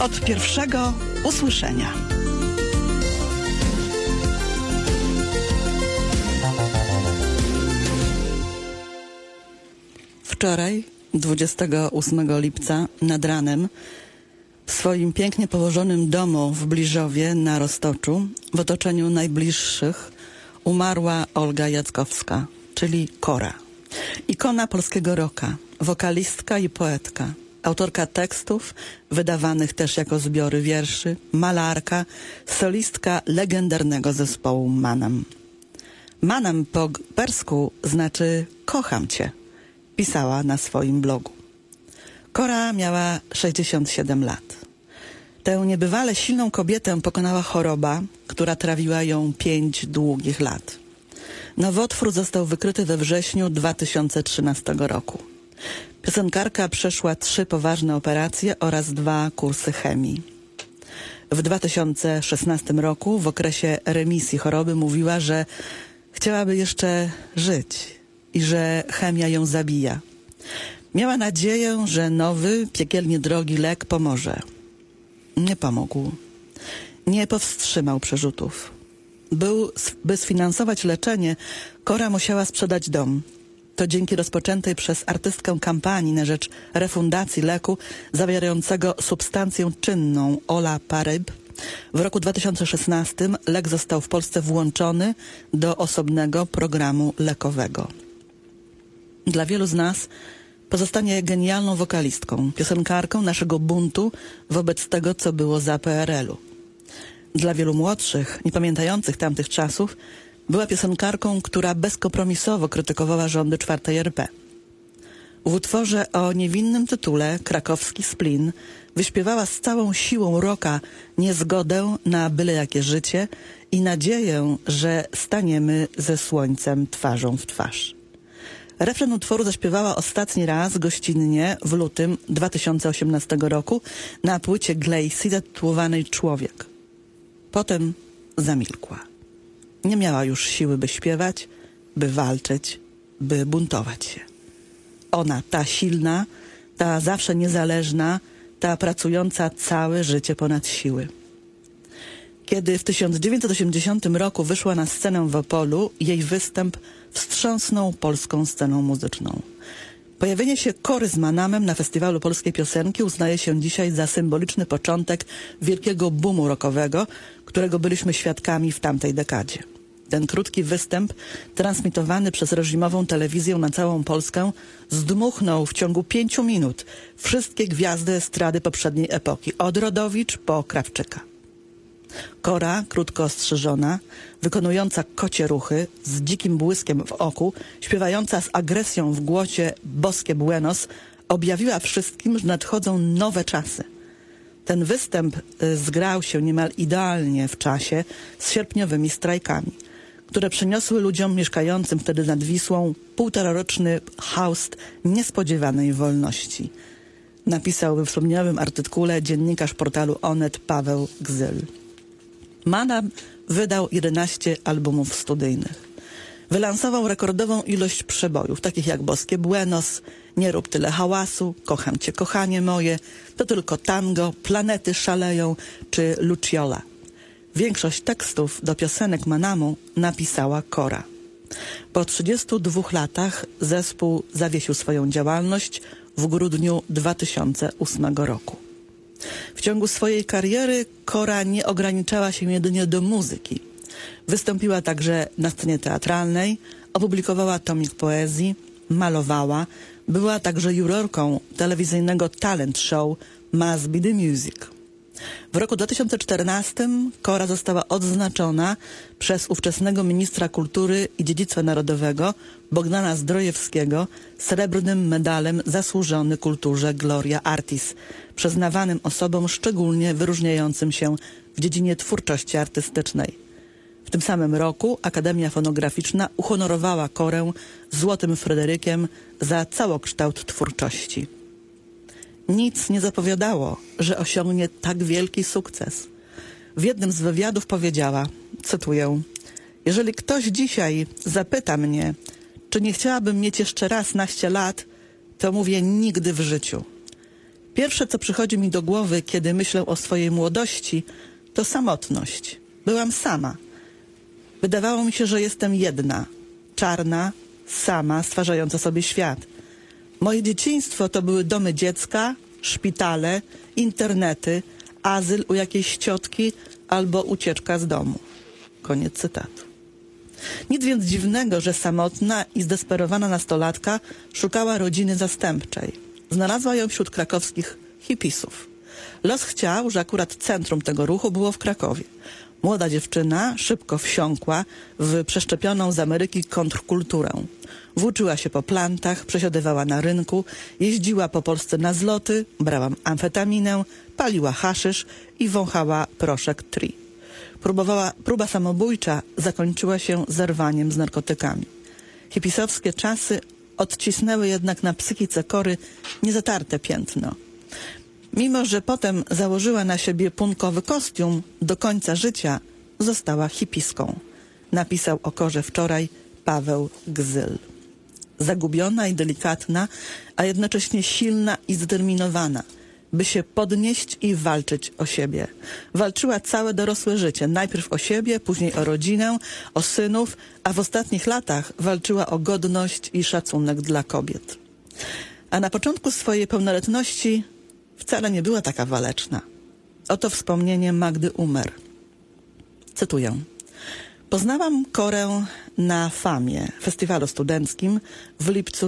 Od pierwszego usłyszenia. Wczoraj, 28 lipca, nad ranem, w swoim pięknie położonym domu w Bliżowie na Roztoczu, w otoczeniu najbliższych, umarła Olga Jackowska, czyli Kora. Ikona polskiego rocka, wokalistka i poetka, autorka tekstów, wydawanych też jako zbiory wierszy, malarka, solistka legendarnego zespołu Manam. Manam po persku znaczy kocham cię, pisała na swoim blogu. Kora miała 67 lat. Tę niebywale silną kobietę pokonała choroba, która trawiła ją 5 długich lat. Nowotwór został wykryty we wrześniu 2013 roku. Piosenkarka przeszła 3 poważne operacje oraz 2 kursy chemii. W 2016 roku, w okresie remisji choroby, mówiła, że chciałaby jeszcze żyć i że chemia ją zabija. Miała nadzieję, że nowy, piekielnie drogi lek pomoże. Nie pomógł. Nie powstrzymał przerzutów. By sfinansować leczenie, Kora musiała sprzedać dom. To dzięki rozpoczętej przez artystkę kampanii na rzecz refundacji leku zawierającego substancję czynną olaparib w roku 2016 lek został w Polsce włączony do osobnego programu lekowego. Dla wielu z nas pozostanie genialną wokalistką, piosenkarką naszego buntu wobec tego, co było za PRL-u. Dla wielu młodszych, niepamiętających tamtych czasów, była piosenkarką, która bezkompromisowo krytykowała rządy czwartej RP. W utworze o niewinnym tytule Krakowski Splin wyśpiewała z całą siłą rocka niezgodę na byle jakie życie i nadzieję, że staniemy ze słońcem twarzą w twarz. Refren utworu zaśpiewała ostatni raz gościnnie w lutym 2018 roku na płycie Glacy zatytułowanej Człowiek. Potem zamilkła. Nie miała już siły, by śpiewać, by walczyć, by buntować się. Ona, ta silna, ta zawsze niezależna, ta pracująca całe życie ponad siły. Kiedy w 1980 roku wyszła na scenę w Opolu, jej występ wstrząsnął polską sceną muzyczną. Pojawienie się Kory z Manamem na Festiwalu Polskiej Piosenki uznaje się dzisiaj za symboliczny początek wielkiego boomu rockowego, którego byliśmy świadkami w tamtej dekadzie. Ten krótki występ, transmitowany przez reżimową telewizję na całą Polskę, zdmuchnął w ciągu 5 minut wszystkie gwiazdy estrady poprzedniej epoki, od Rodowicz po Krawczyka. Kora, krótko ostrzyżona, wykonująca kocie ruchy, z dzikim błyskiem w oku, śpiewająca z agresją w głosie Boskie Buenos, objawiła wszystkim, że nadchodzą nowe czasy. Ten występ zgrał się niemal idealnie w czasie z sierpniowymi strajkami, które przyniosły ludziom mieszkającym wtedy nad Wisłą 1,5-roczny haust niespodziewanej wolności. Napisał we wspomnianym artykule dziennikarz portalu Onet Paweł Gzyl. Manam wydał 11 albumów studyjnych. Wylansował rekordową ilość przebojów, takich jak Boskie Buenos, Nie rób tyle hałasu, Kocham cię, kochanie moje, To tylko tango, Planety szaleją czy Luciola. Większość tekstów do piosenek Manamu napisała Kora. Po 32 latach zespół zawiesił swoją działalność w grudniu 2008 roku. W ciągu swojej kariery Kora nie ograniczała się jedynie do muzyki. Wystąpiła także na scenie teatralnej, opublikowała tomik poezji, malowała, była także jurorką telewizyjnego talent show Must Be The Music. W roku 2014 Kora została odznaczona przez ówczesnego ministra kultury i dziedzictwa narodowego Bogdana Zdrojewskiego srebrnym medalem Zasłużony Kulturze Gloria Artis, przyznawanym osobom szczególnie wyróżniającym się w dziedzinie twórczości artystycznej. W tym samym roku Akademia Fonograficzna uhonorowała Korę Złotym Fryderykiem za całokształt twórczości. Nic nie zapowiadało, że osiągnie tak wielki sukces. W jednym z wywiadów powiedziała, cytuję: jeżeli ktoś dzisiaj zapyta mnie, czy nie chciałabym mieć jeszcze raz naście lat, to mówię nigdy w życiu. Pierwsze, co przychodzi mi do głowy, kiedy myślę o swojej młodości, to samotność. Byłam sama. Wydawało mi się, że jestem jedna, czarna, sama, stwarzająca sobie świat. Moje dzieciństwo to były domy dziecka, szpitale, internety, azyl u jakiejś ciotki albo ucieczka z domu. Koniec cytatu. Nic więc dziwnego, że samotna i zdesperowana nastolatka szukała rodziny zastępczej. Znalazła ją wśród krakowskich hipisów. Los chciał, że akurat centrum tego ruchu było w Krakowie. Młoda dziewczyna szybko wsiąkła w przeszczepioną z Ameryki kontrkulturę. Włóczyła się po plantach, przesiadywała na rynku, jeździła po Polsce na zloty, brała amfetaminę, paliła haszysz i wąchała proszek tri. Próba samobójcza zakończyła się zerwaniem z narkotykami. Hipisowskie czasy odcisnęły jednak na psychice Kory niezatarte piętno. Mimo że potem założyła na siebie punkowy kostium, do końca życia została hipiską. Napisał o Korze wczoraj Paweł Gzyl. Zagubiona i delikatna, a jednocześnie silna i zdeterminowana, by się podnieść i walczyć o siebie. Walczyła całe dorosłe życie. Najpierw o siebie, później o rodzinę, o synów, a w ostatnich latach walczyła o godność i szacunek dla kobiet. A na początku swojej pełnoletności wcale nie była taka waleczna. Oto wspomnienie Magdy Umer. Cytuję. Poznałam Korę na FAMie, festiwalu studenckim, w lipcu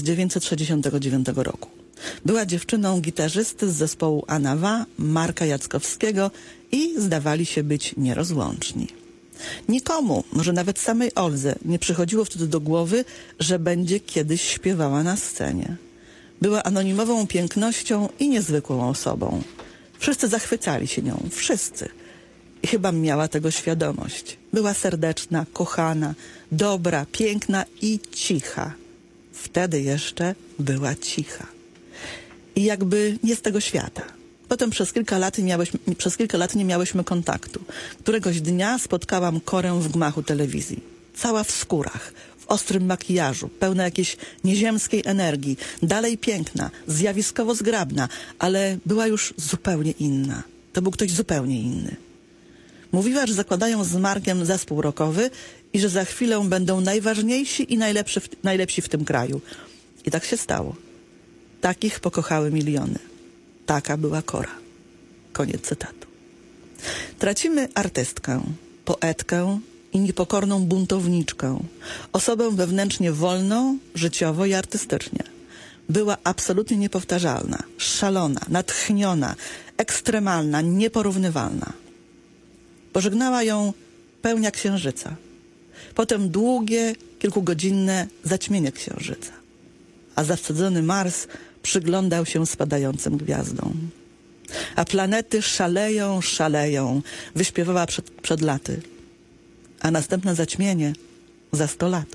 1969 roku. Była dziewczyną gitarzysty z zespołu Anawa, Marka Jackowskiego i zdawali się być nierozłączni. Nikomu, może nawet samej Oldze, nie przychodziło wtedy do głowy, że będzie kiedyś śpiewała na scenie. Była anonimową pięknością i niezwykłą osobą. Wszyscy zachwycali się nią, wszyscy. I chyba miała tego świadomość. Była serdeczna, kochana, dobra, piękna i cicha. Wtedy jeszcze była cicha. I jakby nie z tego świata. Potem przez kilka lat nie miałyśmy kontaktu. Któregoś dnia spotkałam Korę w gmachu telewizji. Cała w skórach, w ostrym makijażu, pełna jakiejś nieziemskiej energii. Dalej piękna, zjawiskowo zgrabna, ale była już zupełnie inna. To był ktoś zupełnie inny. Mówiła, że zakładają z Markiem zespół rockowy i że za chwilę będą najważniejsi i najlepsi w tym kraju. I tak się stało. Takich pokochały miliony. Taka była Kora. Koniec cytatu. Tracimy artystkę, poetkę i niepokorną buntowniczkę. Osobę wewnętrznie wolną, życiowo i artystycznie. Była absolutnie niepowtarzalna, szalona, natchniona, ekstremalna, nieporównywalna. Pożegnała ją pełnia księżyca. Potem długie, kilkugodzinne zaćmienie księżyca. A zawstydzony Mars przyglądał się spadającym gwiazdom. A planety szaleją, szaleją, wyśpiewała przed laty. A następne zaćmienie za 100 lat.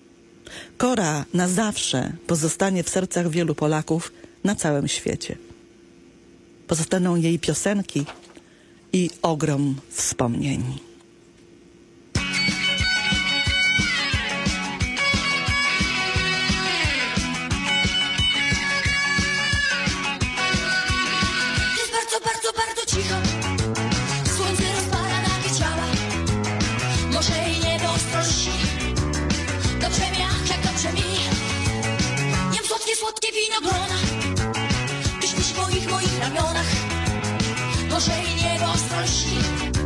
Kora na zawsze pozostanie w sercach wielu Polaków na całym świecie. Pozostaną jej piosenki i ogrom wspomnień. Bardzo cicho. Słońce rozpala nagie ciała. Może i niebo ostrości. Dobrze mi, ach, jak dobrze mi. Jem słodkie winogrona. Ty śpisz w moich ramionach. Może i niebo ostrości.